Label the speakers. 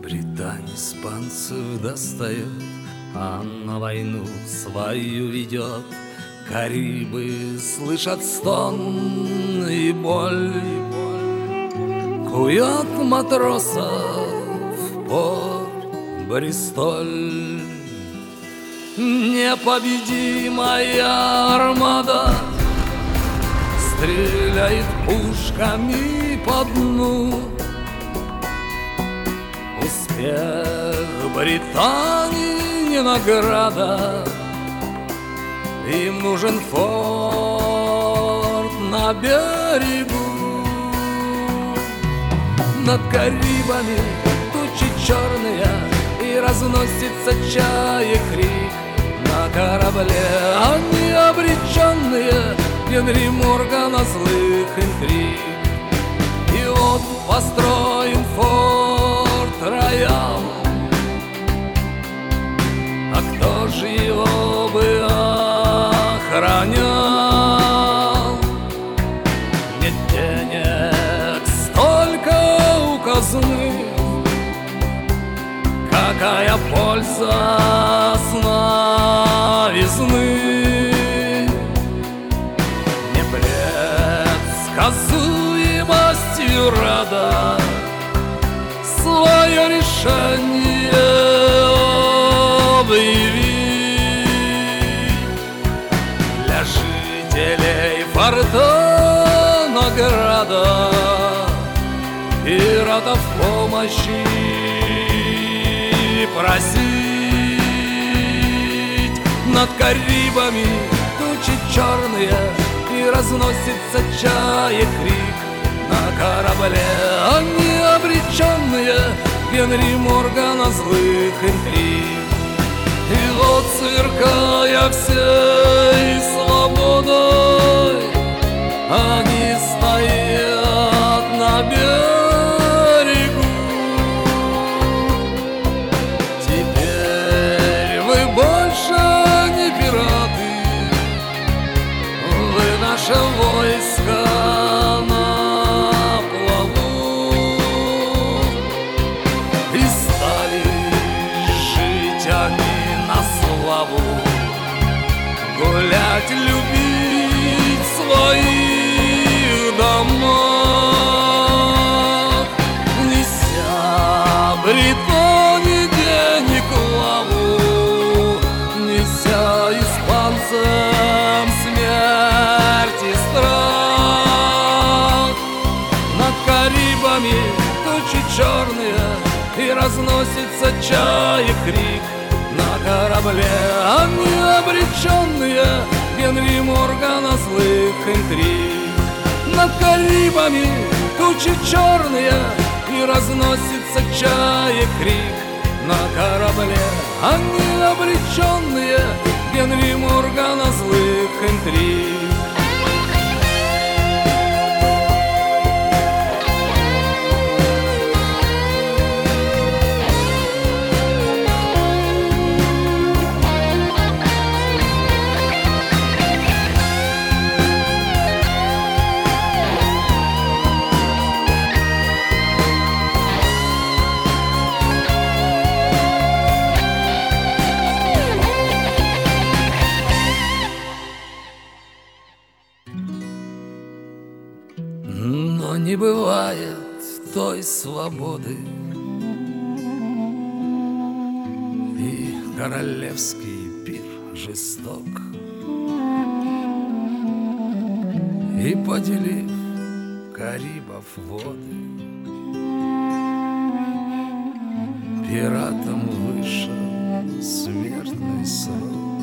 Speaker 1: Британь испанцев достает, а на войну свою ведет. Карибы слышат стон и боль, кует матросов порт Бристоль. Непобедимая армада стреляет пушками по дну. Успех Британии не награда, им нужен форт на берегу. Над Карибами тучи черные, и разносится чаек крик. На корабле они обреченные, Генри Моргана злых интриг. И вот построен форт Роял, а кто же его бы охранял? Нет денег столько у казны, какая польза с новизны? Непредсказуемостью рада свое решение объявить. Для жителей форта награда, пиратов помощи просить. Над Карибами тучи черные, и разносится чаек крик. На корабле они обреченные, Генри Моргана злых интриг. И вот, сверкая всей свободой, они стоят на берегу. Теперь вы больше не пираты, вы наше войско на плаву. И стали жить они на славу, гулять, любить в своих домах, неся Британии денег лаву, неся испанцам смерть и страх. Над Карибами тучи черные, и разносится чаек крик. На корабле они обреченные, Генри Моргана злых интриг. Над Карибами тучи черные, и разносится чаек крик. На корабле они обреченные, Генри Моргана злых интриг. Но не бывает той свободы, и королевский пир жесток. И поделив Карибов воды, пиратам вышел смертный срок.